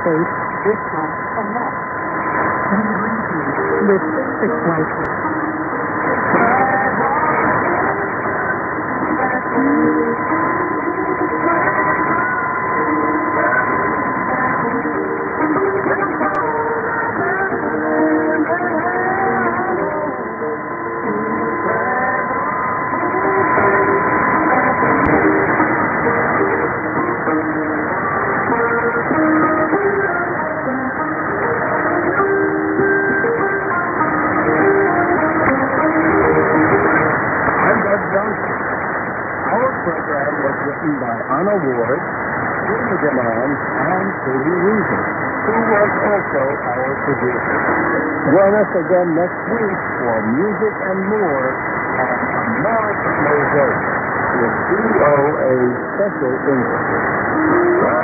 face, this one a neck. With 6 white. Program was written by Anna Ward, Jimmy DeMond, and Katie Reason, who was also our producer. Join us again next week for music and more on American Mosaic with VOA Special English.